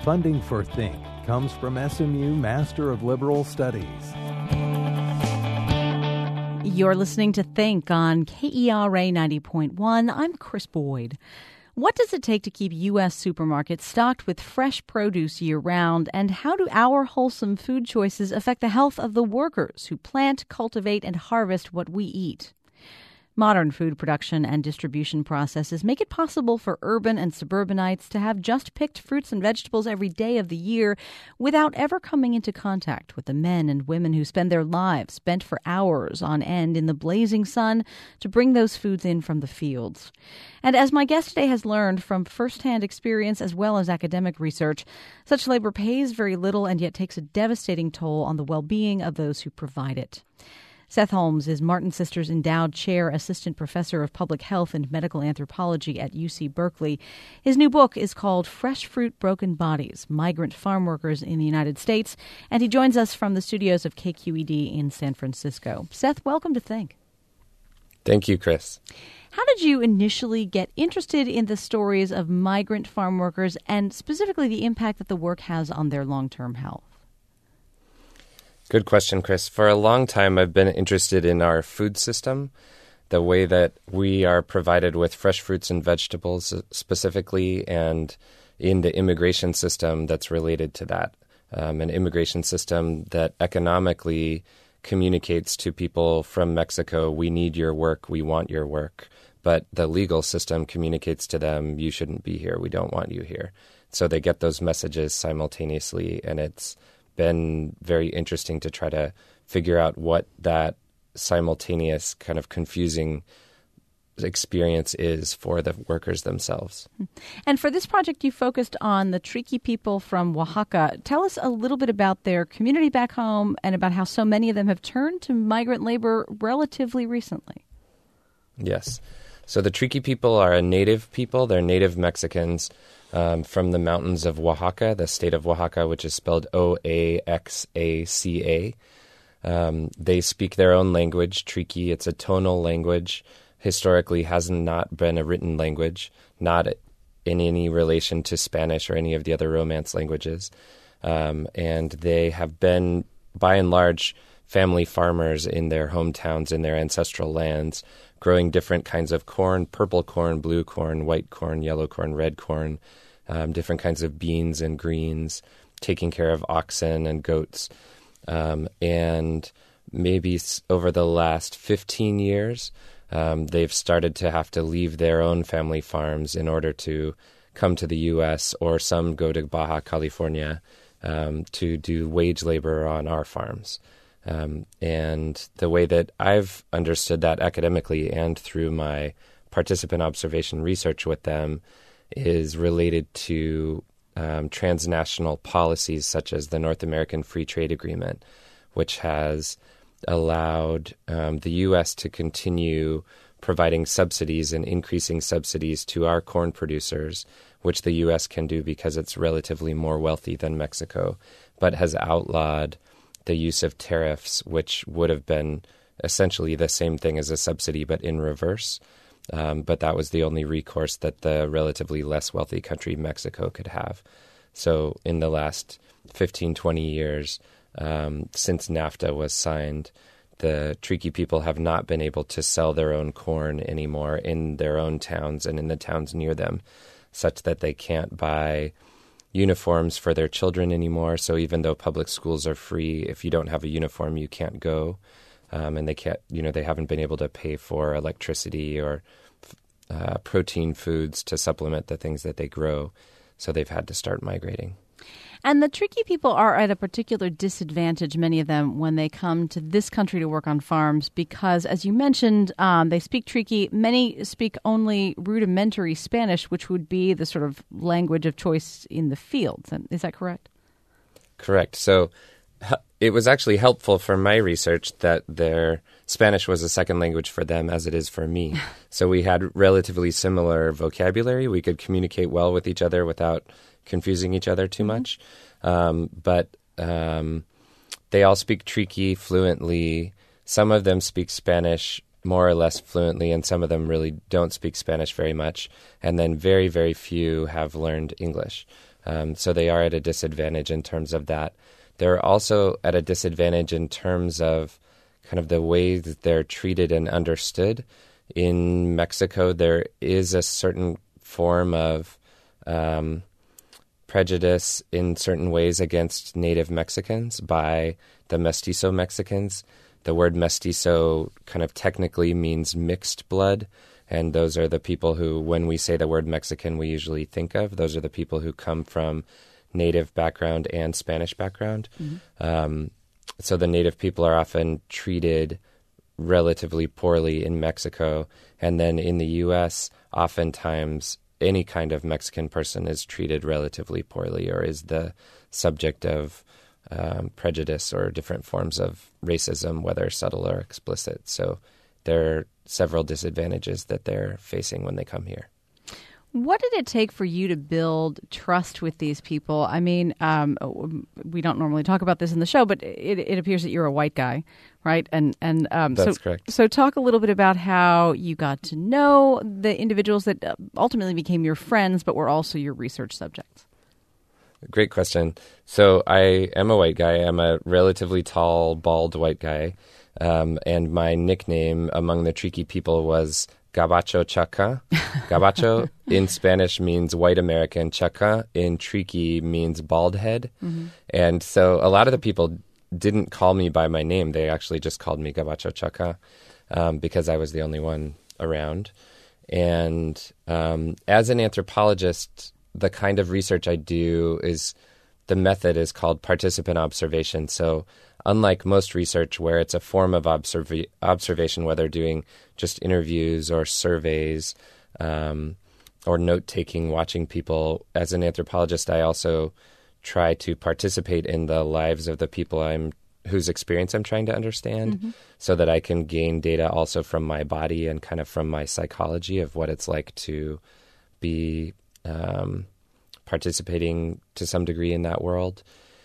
Funding for Think comes from SMU Master of Liberal Studies. You're listening to Think on KERA 90.1. I'm Chris Boyd. What does it take to keep U.S. supermarkets stocked with fresh produce year-round, and how do our wholesome food choices affect the health of the workers who plant, cultivate, and harvest what we eat? Modern food production and distribution processes make it possible for urban and suburbanites to have just picked fruits and vegetables every day of the year without ever coming into contact with the men and women who spend their lives spent for hours on end in the blazing sun to bring those foods in from the fields. And as my guest today has learned from firsthand experience as well as academic research, such labor pays very little and yet takes a devastating toll on the well-being of those who provide it. Seth Holmes is Martin Sisters Endowed Chair, Assistant Professor of Public Health and Medical Anthropology at UC Berkeley. His new book is called Fresh Fruit, Broken Bodies, Migrant Farm Workers in the United States, and he joins us from the studios of KQED in San Francisco. Seth, welcome to Think. Thank you, Chris. How did you initially get interested in the stories of migrant farm workers and specifically the impact that the work has on their long-term health? Good question, Chris. For a long time, I've been interested in our food system, the way that we are provided with fresh fruits and vegetables specifically, and in the immigration system that's related to that. An immigration system that economically communicates to people from Mexico, we need your work, we want your work. But the legal system communicates to them, you shouldn't be here, we don't want you here. So they get those messages simultaneously, and it's been very interesting to try to figure out what that simultaneous kind of confusing experience is for the workers themselves. And for this project, you focused on the Triqui people from Oaxaca. Tell us a little bit about their community back home and about how so many of them have turned to migrant labor relatively recently. Yes. So the Triqui people are a native people. They're native Mexicans from the mountains of Oaxaca, the state of Oaxaca, which is spelled Oaxaca. They speak their own language, Triqui. It's a tonal language. Historically has not been a written language, not in any relation to Spanish or any of the other Romance languages. And they have been, by and large, family farmers in their hometowns, in their ancestral lands, growing different kinds of corn, purple corn, blue corn, white corn, yellow corn, red corn, different kinds of beans and greens, taking care of oxen and goats. And maybe over the last 15 years, they've started to have to leave their own family farms in order to come to the U.S., or some go to Baja California to do wage labor on our farms. And the way that I've understood that academically and through my participant observation research with them is related to transnational policies such as the North American Free Trade Agreement, which has allowed the U.S. to continue providing subsidies and increasing subsidies to our corn producers, which the U.S. can do because it's relatively more wealthy than Mexico, but has outlawed the use of tariffs, which would have been essentially the same thing as a subsidy, but in reverse. But that was the only recourse that the relatively less wealthy country, Mexico, could have. So in the last 15, 20 years, since NAFTA was signed, the Triqui people have not been able to sell their own corn anymore in their own towns and in the towns near them, such that they can't buy uniforms for their children anymore. So even though public schools are free, if you don't have a uniform, you can't go. And they can't, they haven't been able to pay for electricity or protein foods to supplement the things that they grow. So they've had to start migrating. And the Triqui people are at a particular disadvantage, many of them, when they come to this country to work on farms because, as you mentioned, they speak Triqui. Many speak only rudimentary Spanish, which would be the sort of language of choice in the fields. Is that correct? Correct. So it was actually helpful for my research that their Spanish was a second language for them as it is for me. So we had relatively similar vocabulary. We could communicate well with each other without confusing each other too much. But they all speak Triqui fluently. Some of them speak Spanish more or less fluently, and some of them really don't speak Spanish very much. And then very, very few have learned English. So they are at a disadvantage in terms of that. They're also at a disadvantage in terms of kind of the way that they're treated and understood. In Mexico, there is a certain form of prejudice in certain ways against native Mexicans by the mestizo Mexicans. The word mestizo kind of technically means mixed blood, and those are the people who, when we say the word Mexican, we usually think of. Those are the people who come from native background and Spanish background. So the native people are often treated relatively poorly in Mexico, and then in the U.S., oftentimes any kind of Mexican person is treated relatively poorly or is the subject of prejudice or different forms of racism, whether subtle or explicit. So there are several disadvantages that they're facing when they come here. What did it take for you to build trust with these people? I mean, we don't normally talk about this in the show, but it appears that you're a white guy, right? And That's correct. So talk a little bit about how you got to know the individuals that ultimately became your friends, but were also your research subjects. Great question. So I am a white guy. I'm a relatively tall, bald white guy. And my nickname among the Triqui people was Gabacho Chaca. Gabacho in Spanish means white American. Chaca in Triqui means bald head. Mm-hmm. And so a lot of the people didn't call me by my name. They actually just called me Gabacho Chaca because I was the only one around. And as an anthropologist, the kind of research I do is, the method is called participant observation. So unlike most research where it's a form of observation, whether doing just interviews or surveys or note-taking, watching people, as an anthropologist, I also try to participate in the lives of the people whose experience I'm trying to understand, so that I can gain data also from my body and kind of from my psychology of what it's like to be participating to some degree in that world.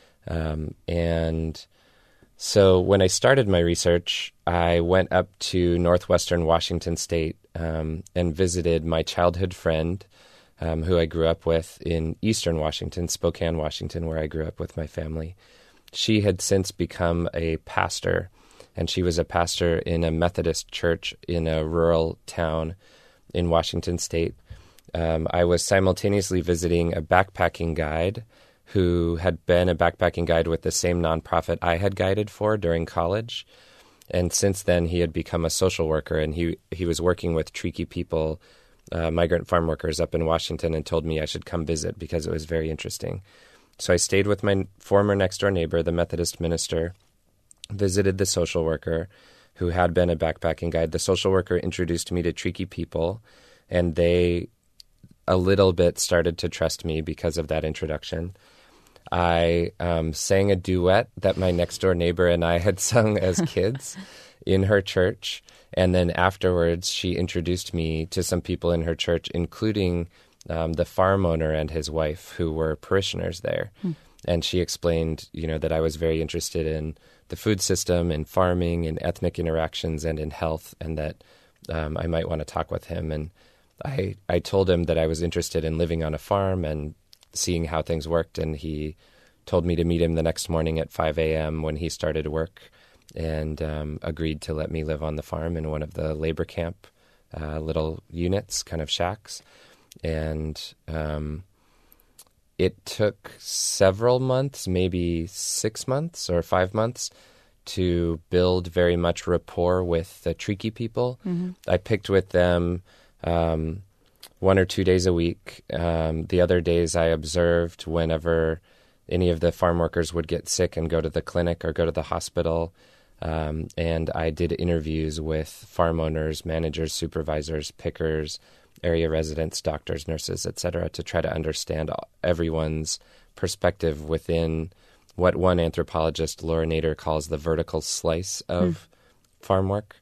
And so when I started my research, I went up to northwestern Washington State and visited my childhood friend who I grew up with in eastern Washington, Spokane, Washington, where I grew up with my family. She had since become a pastor, and she was a pastor in a Methodist church in a rural town in Washington State. I was simultaneously visiting a backpacking guide who had been a backpacking guide with the same nonprofit I had guided for during college. And since then, he had become a social worker, and he was working with Triqui people, migrant farm workers up in Washington, and told me I should come visit because it was very interesting. So I stayed with my former next-door neighbor, the Methodist minister, visited the social worker who had been a backpacking guide. The social worker introduced me to Triqui people, and they a little bit started to trust me because of that introduction. I sang a duet that my next-door neighbor and I had sung as kids in her church. And then afterwards, she introduced me to some people in her church, including the farm owner and his wife, who were parishioners there. And she explained, that I was very interested in the food system, in farming, in ethnic interactions, and in health, and that I might want to talk with him. And I told him that I was interested in living on a farm and seeing how things worked, and he told me to meet him the next morning at 5 a.m. when he started work, and agreed to let me live on the farm in one of the labor camp little units, kind of shacks. And it took several months, maybe 6 months or 5 months, to build very much rapport with the Triqui people. I picked with them 1 or 2 days a week. The other days I observed whenever any of the farm workers would get sick and go to the clinic or go to the hospital. And I did interviews with farm owners, managers, supervisors, pickers, area residents, doctors, nurses, etc., to try to understand everyone's perspective within what one anthropologist, Laura Nader, calls the vertical slice of farm work.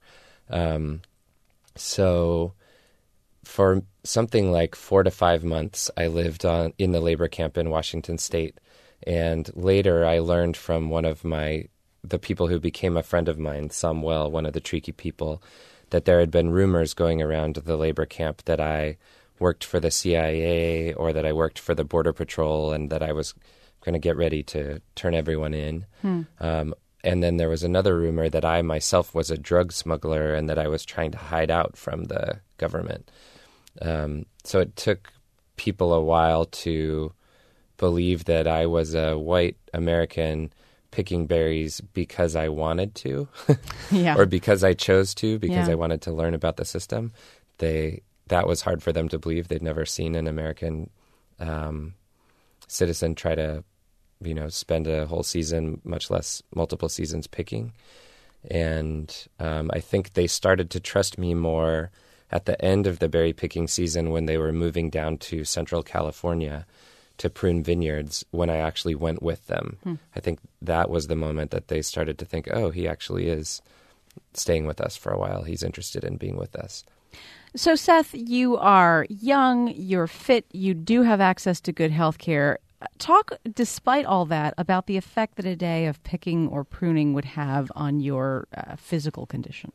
So for something like 4 to 5 months, I lived in the labor camp in Washington State. And later I learned from one of the people who became a friend of mine, Samuel, one of the Triqui people, that there had been rumors going around the labor camp that I worked for the CIA or that I worked for the Border Patrol and that I was going to get ready to turn everyone in. And then there was another rumor that I myself was a drug smuggler and that I was trying to hide out from the government. So it took people a while to believe that I was a white American picking berries because I wanted to, or because I chose to, because I wanted to learn about the system. That was hard for them to believe. They'd never seen an American citizen try to, spend a whole season, much less multiple seasons picking. And I think they started to trust me more at the end of the berry picking season when they were moving down to Central California to prune vineyards, when I actually went with them. I think that was the moment that they started to think, oh, he actually is staying with us for a while. He's interested in being with us. So, Seth, you are young, you're fit, you do have access to good health care. Talk, despite all that, about the effect that a day of picking or pruning would have on your physical condition.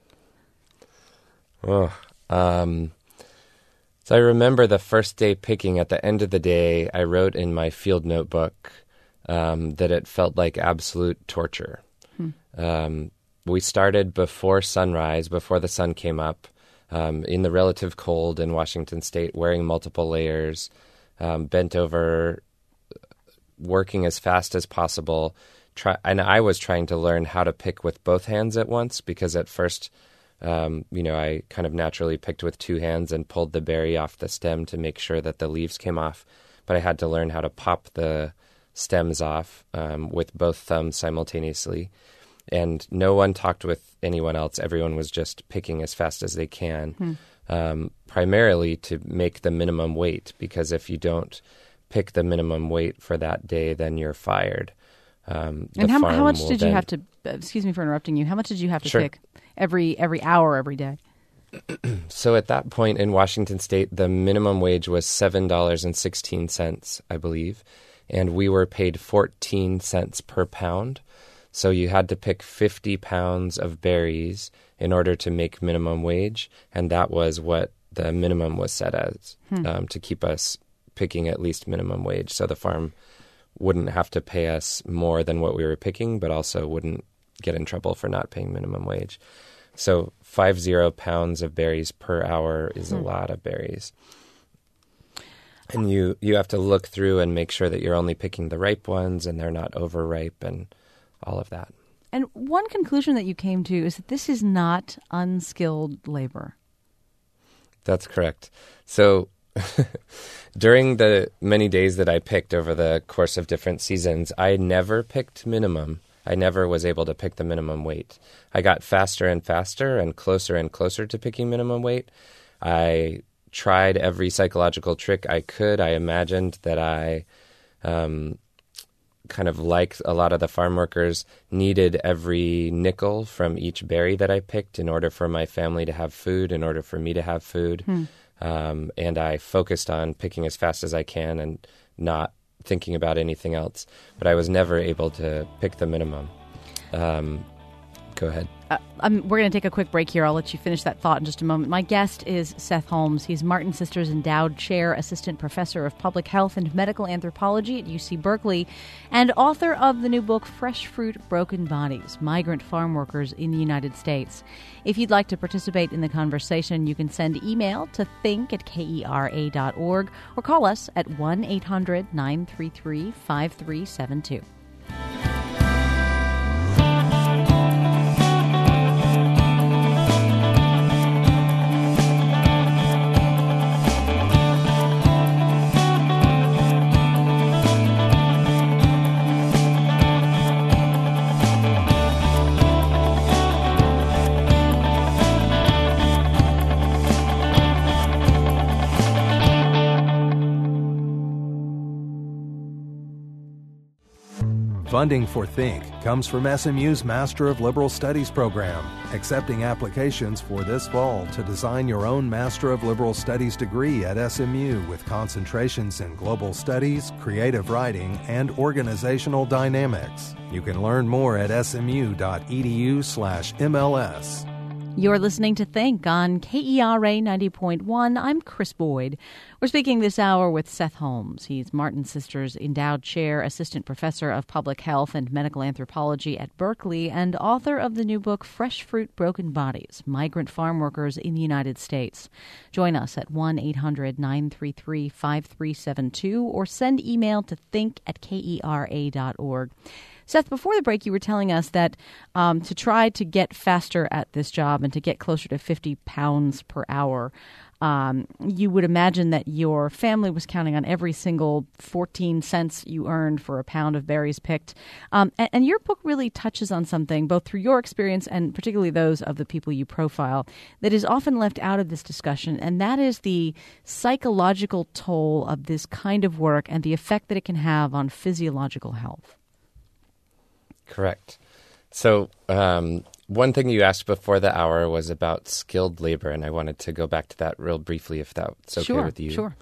So I remember the first day picking. At the end of the day, I wrote in my field notebook that it felt like absolute torture. We started before sunrise, before the sun came up, in the relative cold in Washington State, wearing multiple layers, bent over, working as fast as possible. And I was trying to learn how to pick with both hands at once, because at first, I kind of naturally picked with two hands and pulled the berry off the stem to make sure that the leaves came off. But I had to learn how to pop the stems off with both thumbs simultaneously. And no one talked with anyone else. Everyone was just picking as fast as they can, primarily to make the minimum weight, because if you don't pick the minimum weight for that day, then you're fired. And how much did you have to, excuse me for interrupting you, how much did you have to pick every hour, every day? So at that point in Washington State, the minimum wage was $7.16, I believe, and we were paid 14 cents per pound. So you had to pick 50 pounds of berries in order to make minimum wage, and that was what the minimum was set as, to keep us picking at least minimum wage. So the farm wouldn't have to pay us more than what we were picking, but also wouldn't get in trouble for not paying minimum wage. So 50 pounds of berries per hour is a lot of berries. And you have to look through and make sure that you're only picking the ripe ones and they're not overripe and all of that. And one conclusion that you came to is that this is not unskilled labor. That's correct. So during the many days that I picked over the course of different seasons, I never picked minimum. I never was able to pick the minimum weight. I got faster and faster and closer to picking minimum weight. I tried every psychological trick I could. I imagined that I, kind of like a lot of the farm workers, needed every nickel from each berry that I picked in order for my family to have food, in order for me to have food. And I focused on picking as fast as I can and not thinking about anything else. But I was never able to pick the minimum. Go ahead. We're going to take a quick break here. I'll let you finish that thought in just a moment. My guest is Seth Holmes. He's Martin Sisters Endowed Chair, Assistant Professor of Public Health and Medical Anthropology at UC Berkeley, and author of the new book, Fresh Fruit, Broken Bodies, Migrant Farm Workers in the United States. If you'd like to participate in the conversation, you can send email to think@kera.org or call us at 1-800-933-5372. Funding for Think comes from SMU's Master of Liberal Studies program, accepting applications for this fall to design your own Master of Liberal Studies degree at SMU with concentrations in global studies, creative writing, and organizational dynamics. You can learn more at smu.edu/MLS. You're listening to Think on KERA 90.1. I'm Chris Boyd. We're speaking this hour with Seth Holmes. He's Martin Sisters Endowed Chair, Assistant Professor of Public Health and Medical Anthropology at Berkeley, and author of the new book, Fresh Fruit, Broken Bodies, Migrant Farm Workers in the United States. Join us at 1-800-933-5372 or send email to think@kera.org. Seth, before the break, you were telling us that to try to get faster at this job and to get closer to 50 pounds per hour, you would imagine that your family was counting on every single 14 cents you earned for a pound of berries picked. And your book really touches on something, both through your experience and particularly those of the people you profile, that is often left out of this discussion, and that is the psychological toll of this kind of work and the effect that it can have on physiological health. Correct. So one thing you asked before the hour was about skilled labor, and I wanted to go back to that real briefly, if that's okay with you. Sure.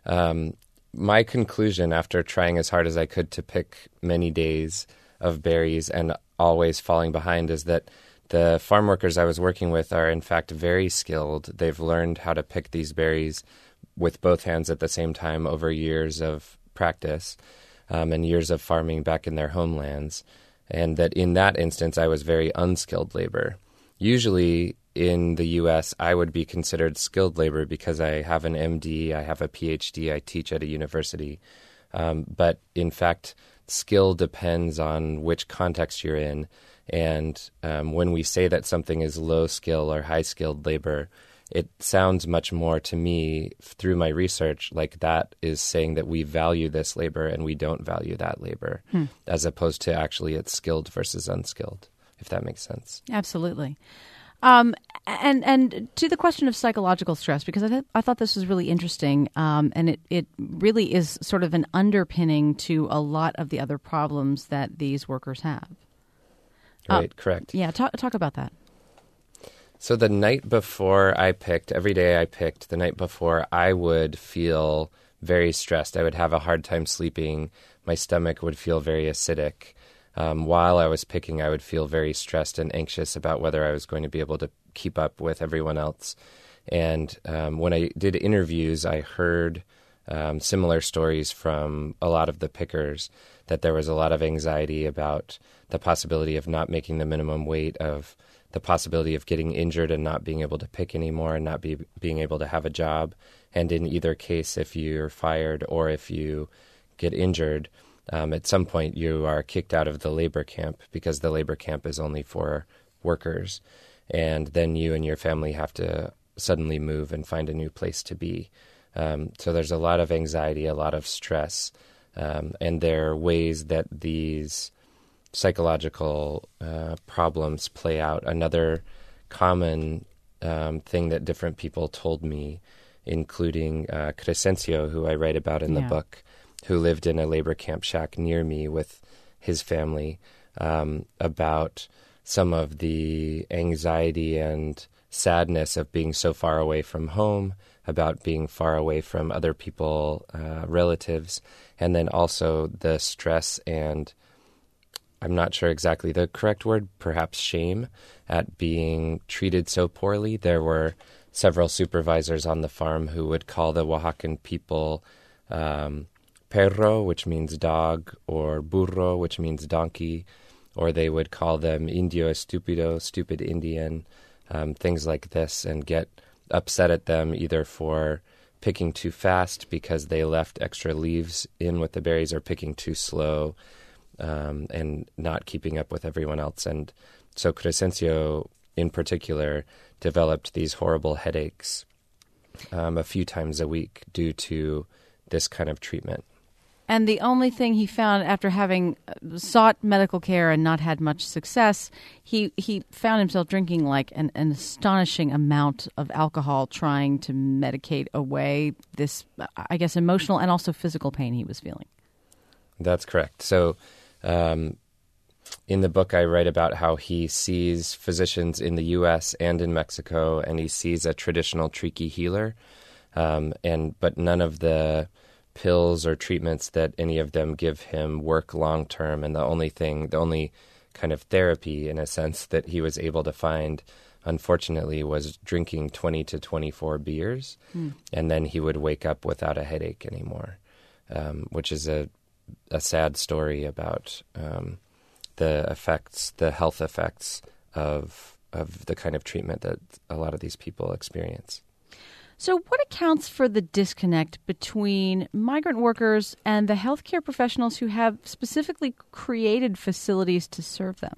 My conclusion after trying as hard as I could to pick many days of berries and always falling behind is that the farm workers I was working with are in fact very skilled. They've learned how to pick these berries with both hands at the same time over years of practice and years of farming back in their homelands. And that in that instance, I was very unskilled labor. Usually in the U.S., I would be considered skilled labor because I have an MD, I have a PhD, I teach at a university. But in fact, skill depends on which context you're in. And when we say that something is low skill or high skilled labor, it sounds much more to me through my research like that is saying that we value this labor and we don't value that labor, as opposed to actually it's skilled versus unskilled, if that makes sense. Absolutely. And to the question of psychological stress, because I thought this was really interesting, and it really is sort of an underpinning to a lot of the other problems that these workers have. Right, correct. Yeah, talk about that. So the night before I picked, every day I picked, the night before I would feel very stressed. I would have a hard time sleeping. My stomach would feel very acidic. While I was picking, I would feel very stressed and anxious about whether I was going to be able to keep up with everyone else. And when I did interviews, I heard similar stories from a lot of the pickers, that there was a lot of anxiety about the possibility of not making the minimum weight, of the possibility of getting injured and not being able to pick anymore and not being able to have a job. And in either case, if you're fired or if you get injured, at some point you are kicked out of the labor camp because the labor camp is only for workers. And then you and your family have to suddenly move and find a new place to be. So there's a lot of anxiety, a lot of stress, and there are ways that these psychological problems play out. Another common thing that different people told me, including Crescencio, who I write about in the book, who lived in a labor camp shack near me with his family, about some of the anxiety and sadness of being so far away from home, about being far away from other people, relatives, and then also the stress and, I'm not sure exactly the correct word, perhaps shame, at being treated so poorly. There were several supervisors on the farm who would call the Oaxacan people perro, which means dog, or burro, which means donkey, or they would call them indio estúpido, stupid Indian, things like this, and get upset at them either for picking too fast because they left extra leaves in with the berries, or picking too slow, and not keeping up with everyone else. And so Crescencio, in particular, developed these horrible headaches a few times a week due to this kind of treatment. And the only thing he found after having sought medical care and not had much success, he found himself drinking like an astonishing amount of alcohol, trying to medicate away this, I guess, emotional and also physical pain he was feeling. That's correct. So in the book, I write about how he sees physicians in the U.S. and in Mexico, and he sees a traditional Triqui healer, but none of the pills or treatments that any of them give him work long term. And the only kind of therapy, in a sense, that he was able to find unfortunately, was drinking 20 to 24 beers, and then he would wake up without a headache anymore, which is a sad story about the health effects of the kind of treatment that a lot of these people experience. So what accounts for the disconnect between migrant workers and the healthcare professionals who have specifically created facilities to serve them?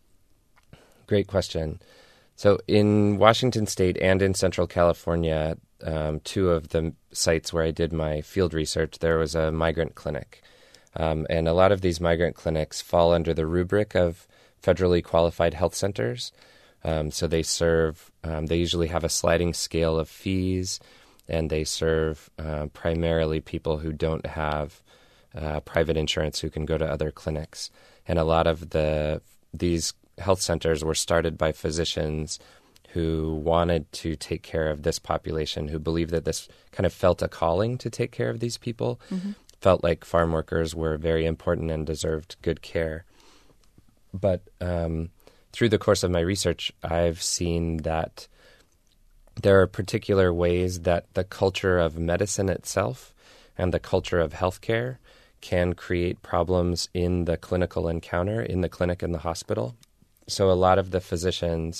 Great question. So in Washington State and in Central California, two of the sites where I did my field research, there was a migrant clinic. And a lot of these migrant clinics fall under the rubric of federally qualified health centers. So they serve, they usually have a sliding scale of fees, and they serve primarily people who don't have private insurance who can go to other clinics. And a lot of these health centers were started by physicians who wanted to take care of this population, who believed that this kind of felt a calling to take care of these people, felt like farm workers were very important and deserved good care. But through the course of my research, I've seen that there are particular ways that the culture of medicine itself and the culture of healthcare can create problems in the clinical encounter, in the clinic and the hospital. So a lot of the physicians,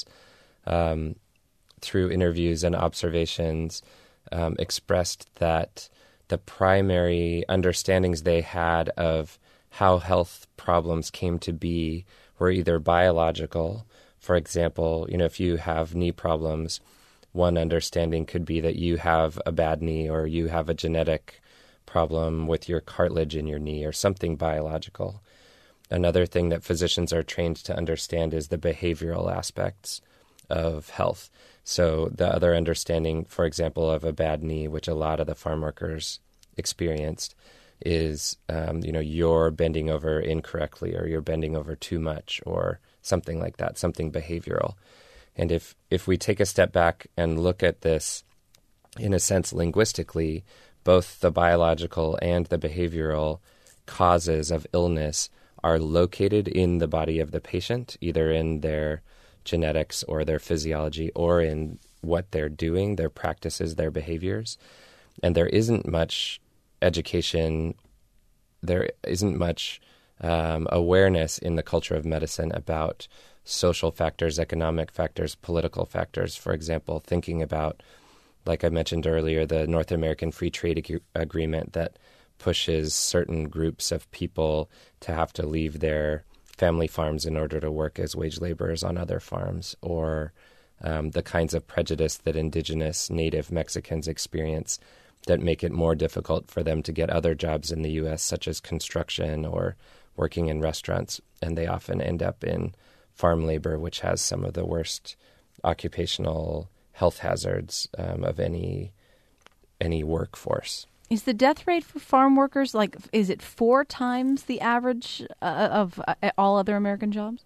through interviews and observations, expressed that the primary understandings they had of how health problems came to be were either biological. For example, if you have knee problems, one understanding could be that you have a bad knee or you have a genetic problem with your cartilage in your knee or something biological. Another thing that physicians are trained to understand is the behavioral aspects of health. So the other understanding, for example, of a bad knee, which a lot of the farm workers experienced, is, you're bending over incorrectly or you're bending over too much or something like that, something behavioral. And if we take a step back and look at this, in a sense, linguistically, both the biological and the behavioral causes of illness are located in the body of the patient, either in their genetics or their physiology or in what they're doing, their practices, their behaviors. And there isn't much education, there isn't much awareness in the culture of medicine about social factors, economic factors, political factors. For example, thinking about, like I mentioned earlier, the North American Free Trade Agreement that pushes certain groups of people to have to leave their family farms in order to work as wage laborers on other farms, or the kinds of prejudice that indigenous native Mexicans experience that make it more difficult for them to get other jobs in the U.S., such as construction or working in restaurants. And they often end up in farm labor, which has some of the worst occupational health hazards of any workforce. Is the death rate for farm workers, is it 4 times the average of all other American jobs?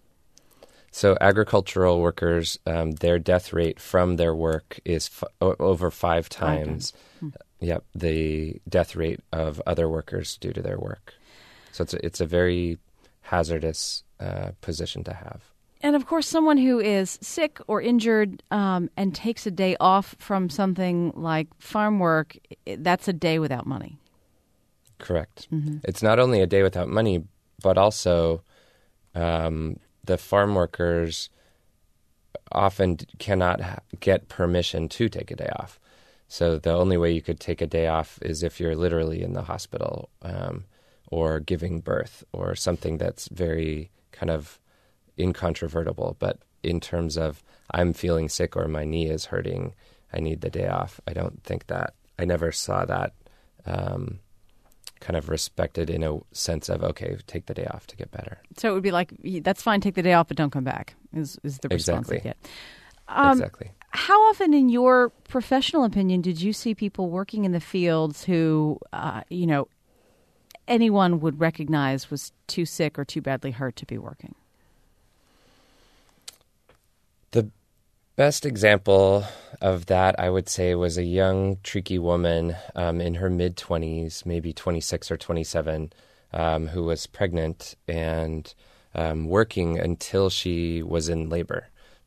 So agricultural workers, their death rate from their work is over 5 times. Yep, the death rate of other workers due to their work. So it's a very hazardous position to have. And of course, someone who is sick or injured and takes a day off from something like farm work, that's a day without money. Correct. Mm-hmm. It's not only a day without money, but also the farm workers often cannot get permission to take a day off. So the only way you could take a day off is if you're literally in the hospital or giving birth or something that's very kind of incontrovertible. But in terms of I'm feeling sick or my knee is hurting, I need the day off, I don't think that, I never saw that kind of respected in a sense of, okay, take the day off to get better. So it would be like, that's fine, take the day off, but don't come back, is the response I get. Exactly. How often, in your professional opinion, did you see people working in the fields who, anyone would recognize was too sick or too badly hurt to be working? The best example of that, I would say, was a young Triqui woman in her mid-20s, maybe 26 or 27, who was pregnant and working until she was in labor.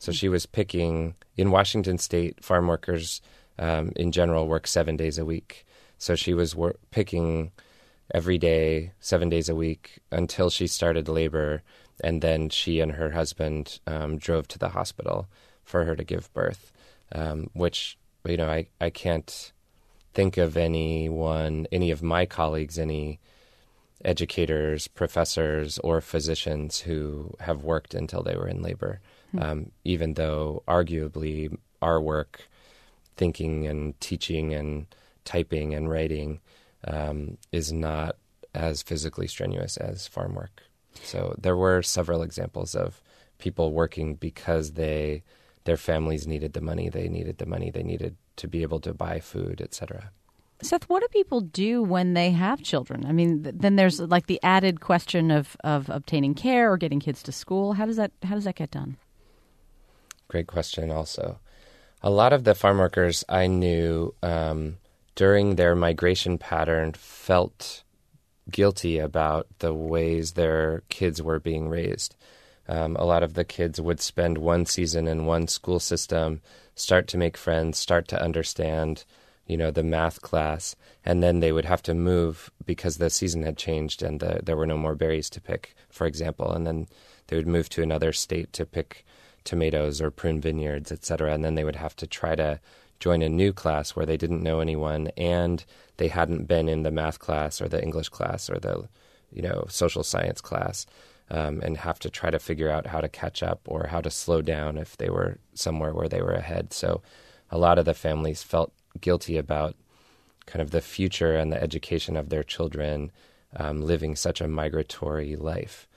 So she was picking, in Washington State, farm workers in general work 7 days a week. So she was picking every day, 7 days a week, until she started labor. And then she and her husband drove to the hospital for her to give birth, which, I can't think of any of my colleagues, any educators, professors, or physicians who have worked until they were in labor, even though arguably our work, thinking and teaching and typing and writing, is not as physically strenuous as farm work. So there were several examples of people working because their families needed the money. They needed to be able to buy food, etc. Seth, what do people do when they have children? I mean, then there's like the added question of obtaining care or getting kids to school. How does that get done? Great question also. A lot of the farm workers I knew during their migration pattern felt guilty about the ways their kids were being raised. A lot of the kids would spend one season in one school system, start to make friends, start to understand, the math class, and then they would have to move because the season had changed and there were no more berries to pick, for example, and then they would move to another state to pick tomatoes or prune vineyards, etc., and then they would have to try to join a new class where they didn't know anyone and they hadn't been in the math class or the English class or the, social science class, and have to try to figure out how to catch up or how to slow down if they were somewhere where they were ahead. So a lot of the families felt guilty about kind of the future and the education of their children, living such a migratory life.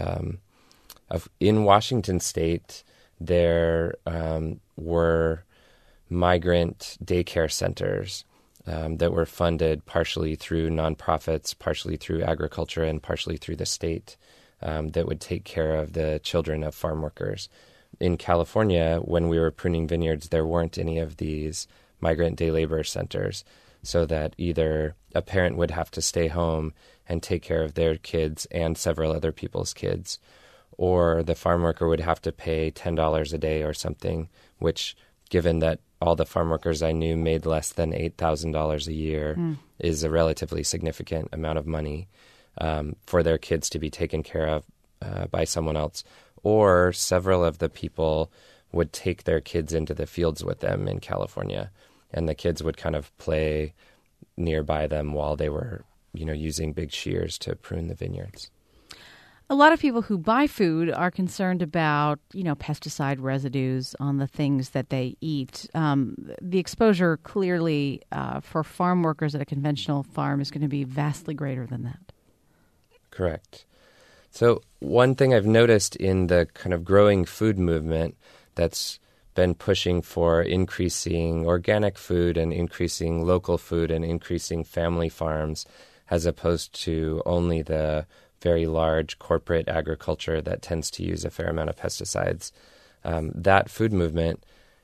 In Washington State, there were migrant daycare centers that were funded partially through nonprofits, partially through agriculture, and partially through the state, that would take care of the children of farm workers. In California, when we were pruning vineyards, there weren't any of these migrant day labor centers, so that either a parent would have to stay home and take care of their kids and several other people's kids, or the farm worker would have to pay $10 a day or something, which, given that all the farm workers I knew made less than $8,000 a year, is a relatively significant amount of money for their kids to be taken care of by someone else. Or several of the people would take their kids into the fields with them in California, and the kids would kind of play nearby them while they were, using big shears to prune the vineyards. A lot of people who buy food are concerned about, pesticide residues on the things that they eat. The exposure clearly for farm workers at a conventional farm is going to be vastly greater than that. Correct. So one thing I've noticed in the kind of growing food movement that's been pushing for increasing organic food and increasing local food and increasing family farms, as opposed to only the very large corporate agriculture that tends to use a fair amount of pesticides. That food movement,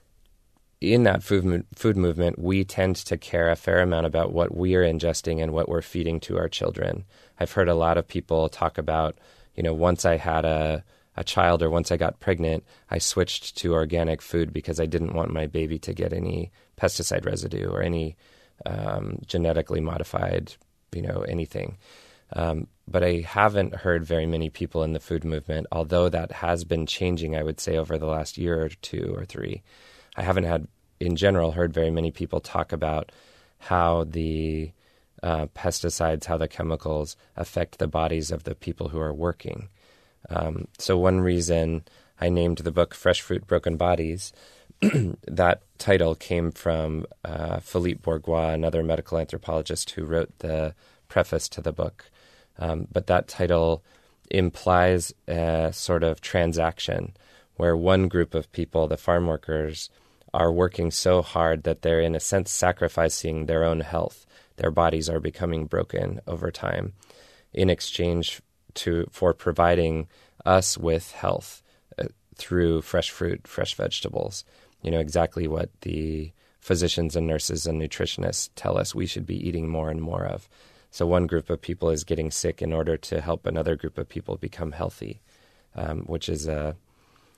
we tend to care a fair amount about what we are ingesting and what we're feeding to our children. I've heard a lot of people talk about, once I had a child or once I got pregnant, I switched to organic food because I didn't want my baby to get any pesticide residue or any genetically modified, anything. But I haven't heard very many people in the food movement, although that has been changing, I would say, over the last year or two or three. I haven't in general, heard very many people talk about how the pesticides, how the chemicals affect the bodies of the people who are working. So one reason I named the book Fresh Fruit, Broken Bodies, that title came from Philippe Bourgois, another medical anthropologist who wrote the preface to the book. But that title implies a sort of transaction where one group of people, the farm workers, are working so hard that they're in a sense sacrificing their own health. Their bodies are becoming broken over time in exchange for providing us with health through fresh fruit, fresh vegetables. Exactly what the physicians and nurses and nutritionists tell us we should be eating more and more of. So one group of people is getting sick in order to help another group of people become healthy, which is a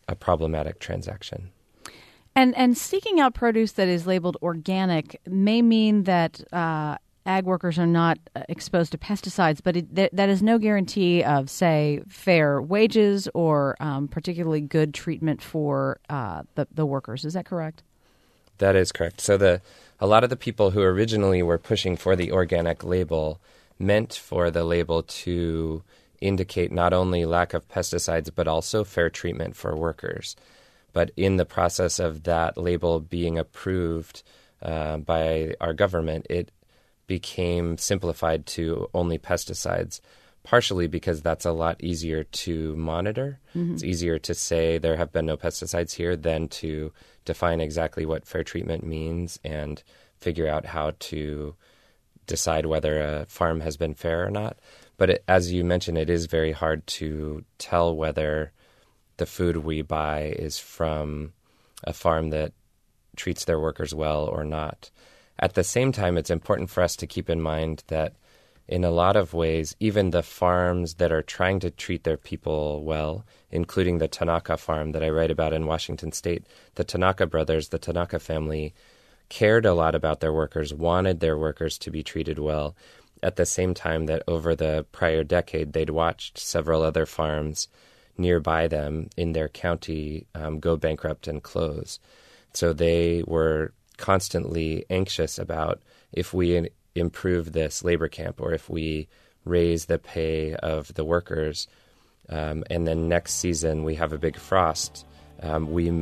a problematic transaction. And seeking out produce that is labeled organic may mean that ag workers are not exposed to pesticides, but that is no guarantee of, say, fair wages or particularly good treatment for the workers. Is that correct? That is correct. So a lot of the people who originally were pushing for the organic label meant for the label to indicate not only lack of pesticides, but also fair treatment for workers. But in the process of that label being approved by our government, it became simplified to only pesticides, partially because that's a lot easier to monitor. Mm-hmm. It's easier to say there have been no pesticides here than to define exactly what fair treatment means and figure out how to decide whether a farm has been fair or not. But as you mentioned, it is very hard to tell whether the food we buy is from a farm that treats their workers well or not. At the same time, it's important for us to keep in mind that in a lot of ways, even the farms that are trying to treat their people well, including the Tanaka farm that I write about in Washington State, the Tanaka brothers, the Tanaka family, cared a lot about their workers, wanted their workers to be treated well, at the same time that over the prior decade, they'd watched several other farms nearby them in their county go bankrupt and close. So they were constantly anxious about if we improve this labor camp or if we raise the pay of the workers, and then next season we have a big frost, everyone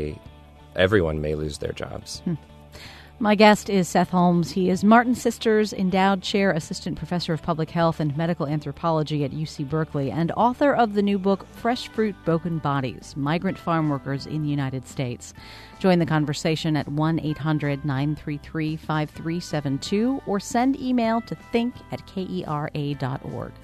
may lose their jobs. My guest is Seth Holmes. He is Martin Sisters Endowed Chair, Assistant Professor of Public Health and Medical Anthropology at UC Berkeley, and author of the new book, Fresh Fruit, Broken Bodies, Migrant Farm Workers in the United States. Join the conversation at 1-800-933-5372 or send email to think@kera.org.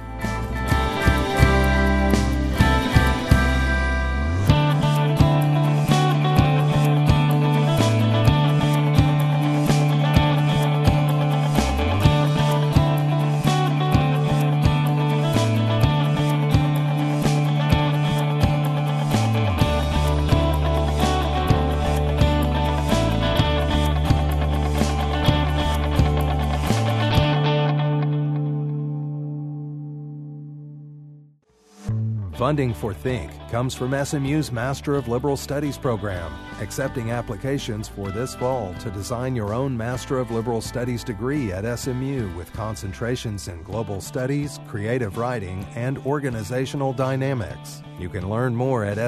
Funding for Think comes from SMU's Master of Liberal Studies program, accepting applications for this fall to design your own Master of Liberal Studies degree at SMU with concentrations in global studies, creative writing, and organizational dynamics. You can learn more at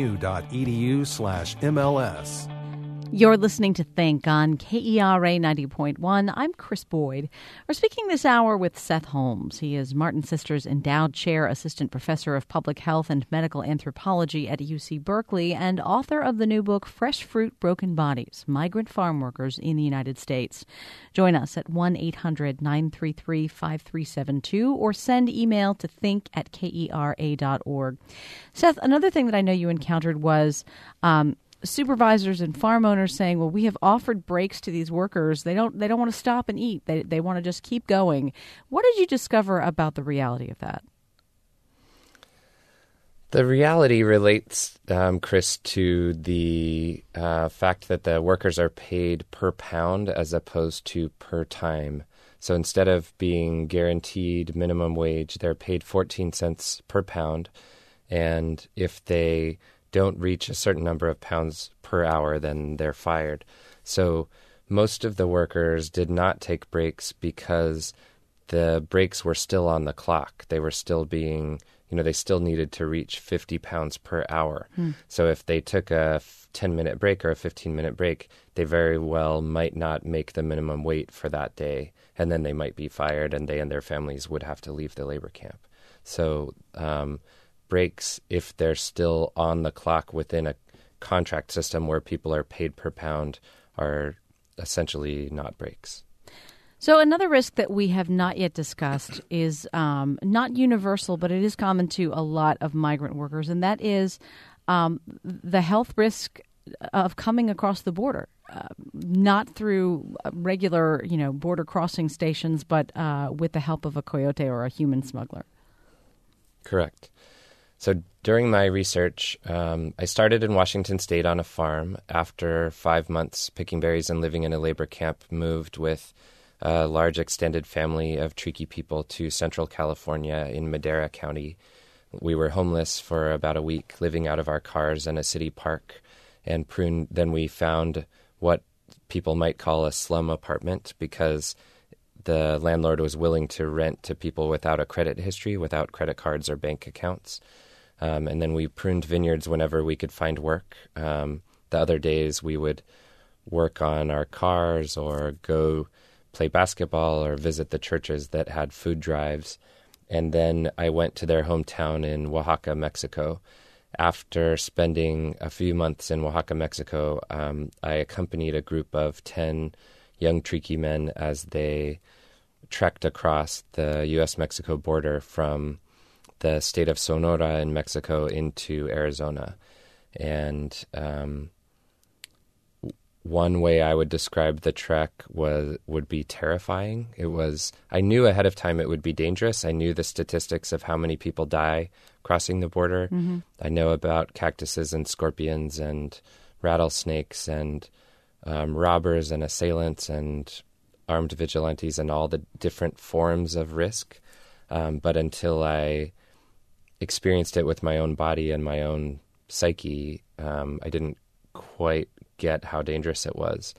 smu.edu/MLS. You're listening to Think on KERA 90.1. I'm Chris Boyd. We're speaking this hour with Seth Holmes. He is Martin Sisters Endowed Chair, Assistant Professor of Public Health and Medical Anthropology at UC Berkeley, and author of the new book, Fresh Fruit, Broken Bodies, Migrant Farm Workers in the United States. Join us at 1-800-933-5372 or send email to think@kera.org. Seth, another thing that I know you encountered was supervisors and farm owners saying, well, we have offered breaks to these workers. They don't want to stop and eat. They want to just keep going. What did you discover about the reality of that? The reality relates, Chris, to the fact that the workers are paid per pound as opposed to per time. So instead of being guaranteed minimum wage, they're paid 14 cents per pound. And if they don't reach a certain number of pounds per hour, then they're fired. So most of the workers did not take breaks because the breaks were still on the clock. They were still being, they still needed to reach 50 pounds per hour. So if they took a 10-minute break or a 15-minute break, they very well might not make the minimum weight for that day, and then they might be fired, and they and their families would have to leave the labor camp. So breaks, if they're still on the clock within a contract system where people are paid per pound, are essentially not breaks. So another risk that we have not yet discussed is not universal, but it is common to a lot of migrant workers, and that is the health risk of coming across the border, not through regular, border crossing stations, but with the help of a coyote or a human smuggler. Correct. So during my research, I started in Washington State on a farm. After 5 months picking berries and living in a labor camp, moved with a large extended family of Triqui people to Central California in Madera County. We were homeless for about a week, living out of our cars in a city park, and then we found what people might call a slum apartment because the landlord was willing to rent to people without a credit history, without credit cards or bank accounts. And then we pruned vineyards whenever we could find work. The other days we would work on our cars or go play basketball or visit the churches that had food drives. And then I went to their hometown in Oaxaca, Mexico. After spending a few months in Oaxaca, Mexico, I accompanied a group of 10 young Triqui men as they trekked across the U.S.-Mexico border from the state of Sonora in Mexico into Arizona. And one way I would describe the trek would be terrifying. I knew ahead of time it would be dangerous. I knew the statistics of how many people die crossing the border. Mm-hmm. I know about cactuses and scorpions and rattlesnakes and robbers and assailants and armed vigilantes and all the different forms of risk. But until I experienced it with my own body and my own psyche, I didn't quite get how dangerous it was.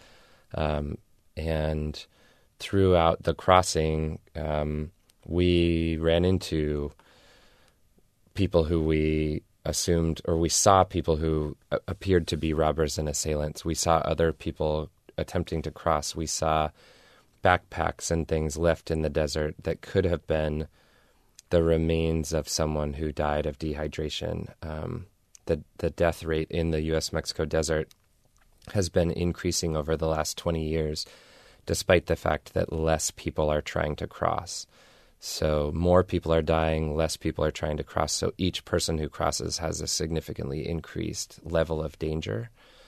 And throughout the crossing, we ran into people who we assumed, or we saw people who appeared to be robbers and assailants. We saw other people attempting to cross. We saw backpacks and things left in the desert that could have been the remains of someone who died of dehydration. The death rate in the U.S.-Mexico desert has been increasing over the last 20 years, despite the fact that less people are trying to cross. So more people are dying, less people are trying to cross. So each person who crosses has a significantly increased level of danger.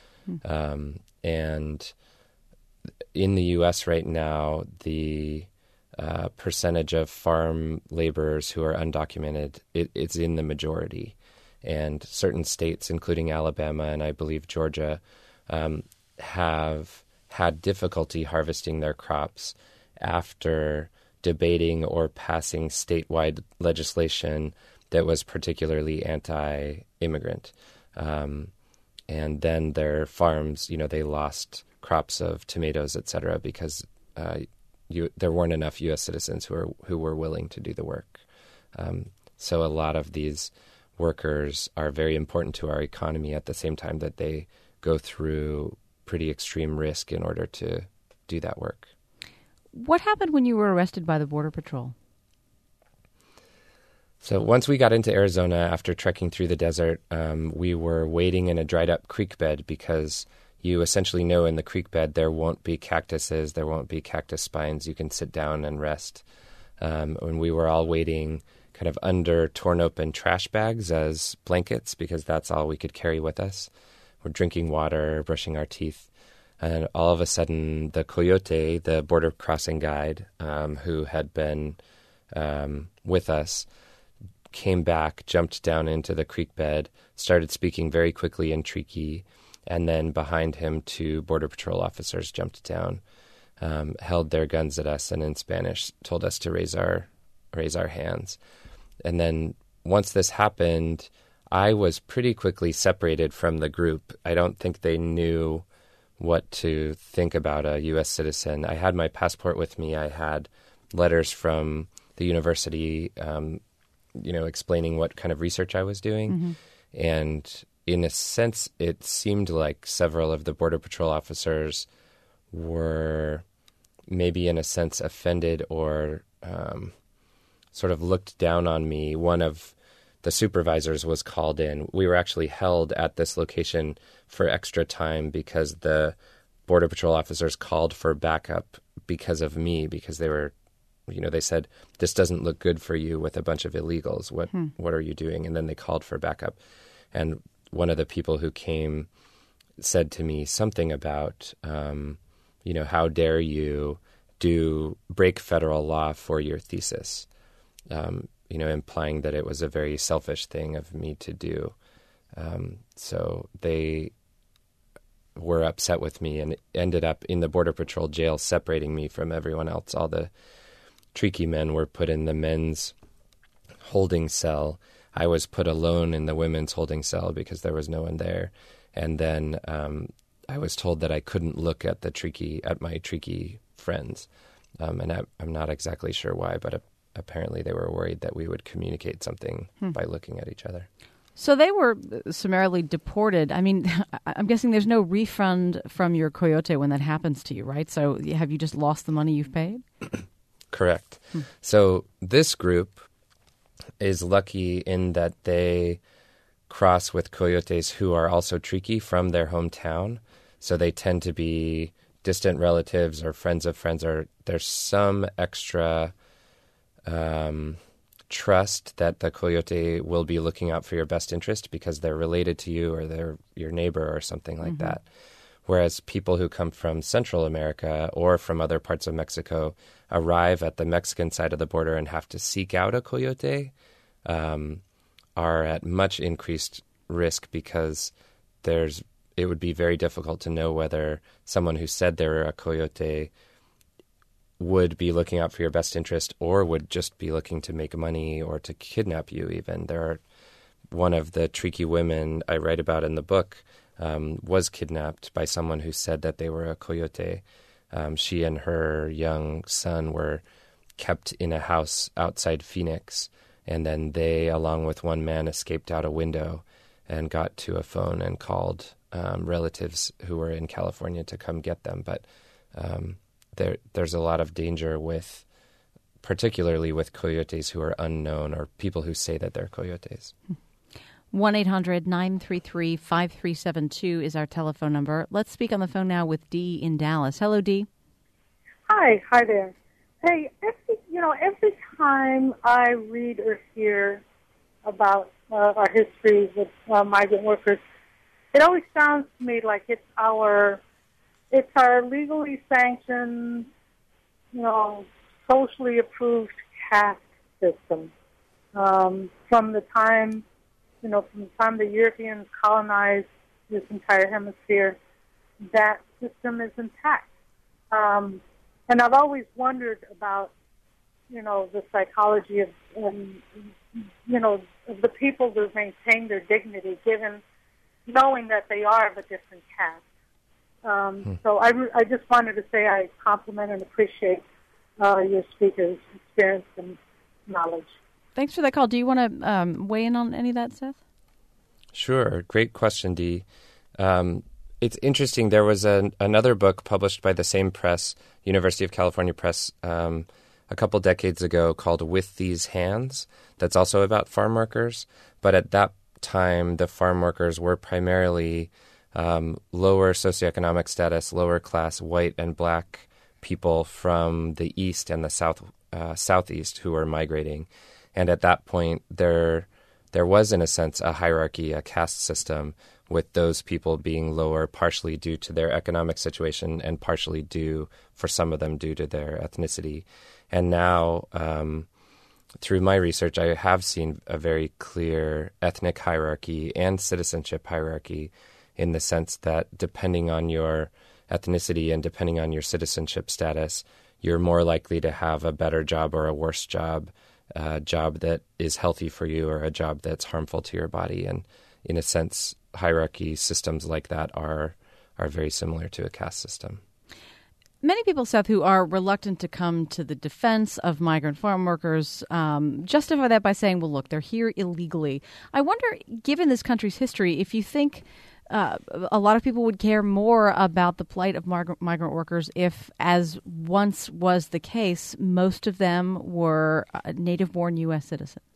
And in the U.S. right now, the percentage of farm laborers who are undocumented, it's in the majority. And certain states, including Alabama and I believe Georgia, have had difficulty harvesting their crops after debating or passing statewide legislation that was particularly anti-immigrant. And then their farms, they lost crops of tomatoes, et cetera, because there weren't enough U.S. citizens who were willing to do the work. So a lot of these workers are very important to our economy at the same time that they go through pretty extreme risk in order to do that work. What happened when you were arrested by the Border Patrol? So once we got into Arizona, after trekking through the desert, we were wading in a dried-up creek bed because you essentially know in the creek bed there won't be cactuses, there won't be cactus spines. You can sit down and rest. When we were all wading kind of under torn-open trash bags as blankets because that's all we could carry with us. We're drinking water, brushing our teeth. And all of a sudden, the coyote, the border crossing guide, who had been with us, came back, jumped down into the creek bed, started speaking very quickly in Triqui, and then behind him, 2 Border Patrol officers jumped down, held their guns at us, and in Spanish told us to raise our hands. And then once this happened, I was pretty quickly separated from the group. I don't think they knew what to think about a U.S. citizen. I had my passport with me. I had letters from the university, explaining what kind of research I was doing. Mm-hmm. And in a sense, it seemed like several of the Border Patrol officers were maybe in a sense offended or sort of looked down on me. One of the supervisors was called in. We were actually held at this location for extra time because the Border Patrol officers called for backup because of me, because they were, they said, this doesn't look good for you with a bunch of illegals. What are you doing? And then they called for backup. And one of the people who came said to me something about, how dare you break federal law for your thesis? implying that it was a very selfish thing of me to do. So they were upset with me and ended up in the Border Patrol jail, separating me from everyone else. All the Triqui men were put in the men's holding cell. I was put alone in the women's holding cell because there was no one there. And then I was told that I couldn't look at my Triqui friends. And I'm not exactly sure why, but apparently they were worried that we would communicate something by looking at each other. So they were summarily deported. I mean, I'm guessing there's no refund from your coyote when that happens to you, right? So have you just lost the money you've paid? Correct. So this group is lucky in that they cross with coyotes who are also Triqui from their hometown. So they tend to be distant relatives or friends of friends, or there's some extra trust that the coyote will be looking out for your best interest because they're related to you or they're your neighbor or something like that. Whereas people who come from Central America or from other parts of Mexico arrive at the Mexican side of the border and have to seek out a coyote are at much increased risk because it would be very difficult to know whether someone who said they were a coyote would be looking out for your best interest or would just be looking to make money or to kidnap you even. One of the Triqui women I write about in the book was kidnapped by someone who said that they were a coyote. She and her young son were kept in a house outside Phoenix, and then they, along with one man, escaped out a window and got to a phone and called relatives who were in California to come get them. But there's a lot of danger particularly with coyotes who are unknown or people who say that they're coyotes. 1-800-933-5372 is our telephone number. Let's speak on the phone now with Dee in Dallas. Hello, Dee. Hi there. Hey, every time I read or hear about our history with migrant workers, it always sounds to me like it's our legally sanctioned, socially approved caste system. From the time the Europeans colonized this entire hemisphere, that system is intact. And I've always wondered about, the psychology of the people who maintain their dignity, knowing that they are of a different caste. So I just wanted to say I compliment and appreciate your speaker's experience and knowledge. Thanks for that call. Do you want to weigh in on any of that, Seth? Sure. Great question, Dee. It's interesting. There was another book published by the same press, University of California Press, a couple decades ago called With These Hands, that's also about farm workers. But at that time, the farm workers were primarily lower socioeconomic status, lower class, white and black people from the east and the southeast who were migrating. And at that point, there was, in a sense, a hierarchy, a caste system, with those people being lower partially due to their economic situation and partially for some of them, due to their ethnicity. And now, through my research, I have seen a very clear ethnic hierarchy and citizenship hierarchy in the sense that depending on your ethnicity and depending on your citizenship status, you're more likely to have a better job or a worse job, a job that is healthy for you or a job that's harmful to your body. And in a sense, hierarchy systems like that are very similar to a caste system. Many people, Seth, who are reluctant to come to the defense of migrant farm workers justify that by saying, well, look, they're here illegally. I wonder, given this country's history, if you think a lot of people would care more about the plight of migrant workers if, as once was the case, most of them were native-born U.S. citizens.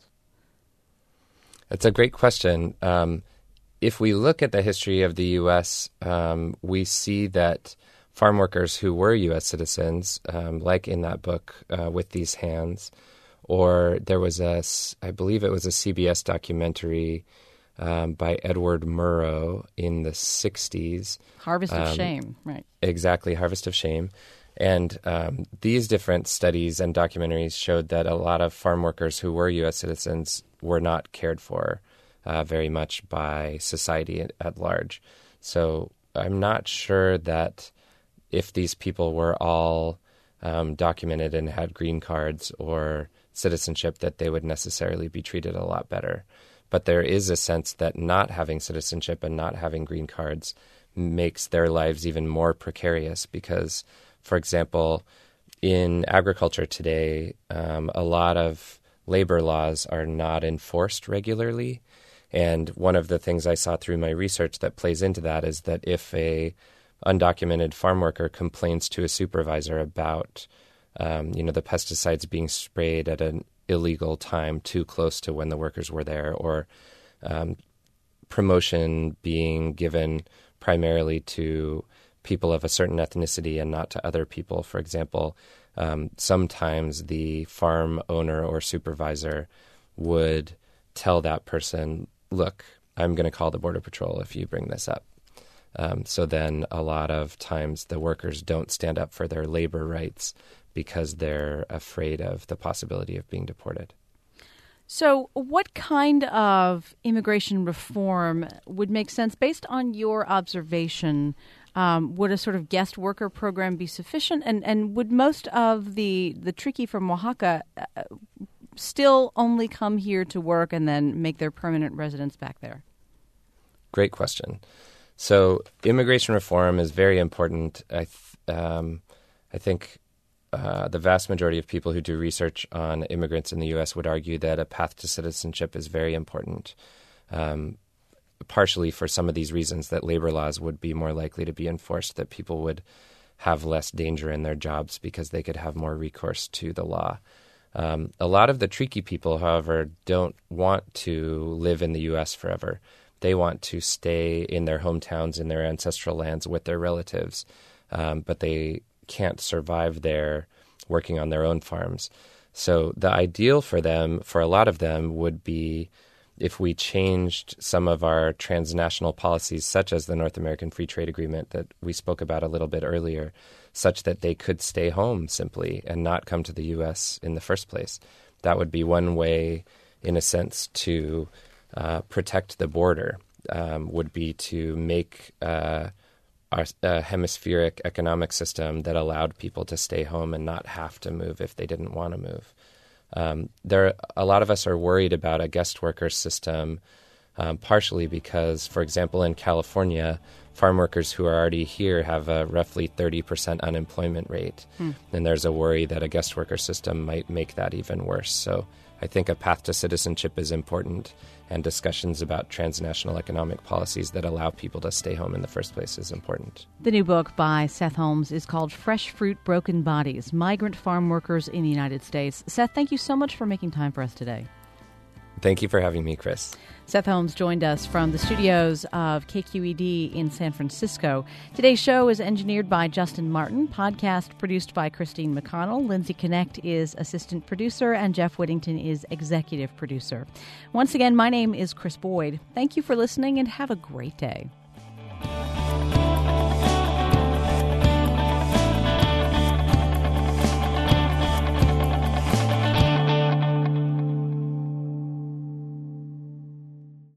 That's a great question. If we look at the history of the U.S., we see that farm workers who were U.S. citizens, like in that book, With These Hands, or there was I believe it was a CBS documentary by Edward Murrow in the 60s. Harvest of Shame, right. Exactly, Harvest of Shame. And these different studies and documentaries showed that a lot of farm workers who were U.S. citizens were not cared for very much by society at large. So I'm not sure that if these people were all documented and had green cards or citizenship, that they would necessarily be treated a lot better. But there is a sense that not having citizenship and not having green cards makes their lives even more precarious because, for example, in agriculture today, a lot of labor laws are not enforced regularly. And one of the things I saw through my research that plays into that is that if a undocumented farm worker complains to a supervisor about, the pesticides being sprayed at an illegal time too close to when the workers were there, or promotion being given primarily to people of a certain ethnicity and not to other people, for example, sometimes the farm owner or supervisor would tell that person, look, I'm going to call the Border Patrol if you bring this up. So then a lot of times the workers don't stand up for their labor rights because they're afraid of the possibility of being deported. So what kind of immigration reform would make sense based on your observation? Would a sort of guest worker program be sufficient? And would most of the Triqui from Oaxaca still only come here to work and then make their permanent residence back there? Great question. So immigration reform is very important. I think the vast majority of people who do research on immigrants in the U.S. would argue that a path to citizenship is very important, partially for some of these reasons that labor laws would be more likely to be enforced, that people would have less danger in their jobs because they could have more recourse to the law. A lot of the Triqui people, however, don't want to live in the U.S. forever. They want to stay in their hometowns, in their ancestral lands with their relatives, but they can't survive there working on their own farms. So the ideal for them, for a lot of them, would be if we changed some of our transnational policies, such as the North American Free Trade Agreement that we spoke about a little bit earlier, such that they could stay home simply and not come to the U.S. in the first place. That would be one way, in a sense, to protect the border, would be to make a hemispheric economic system that allowed people to stay home and not have to move if they didn't want to move. A lot of us are worried about a guest worker system, partially because, for example, in California, farm workers who are already here have a roughly 30% unemployment rate. And there's a worry that a guest worker system might make that even worse. So I think a path to citizenship is important, and discussions about transnational economic policies that allow people to stay home in the first place is important. The new book by Seth Holmes is called Fresh Fruit, Broken Bodies, Migrant Farm Workers in the United States. Seth, thank you so much for making time for us today. Thank you for having me, Chris. Seth Holmes joined us from the studios of KQED in San Francisco. Today's show is engineered by Justin Martin, podcast produced by Christine McConnell. Lindsay Connect is assistant producer, and Jeff Whittington is executive producer. Once again, my name is Chris Boyd. Thank you for listening, and have a great day.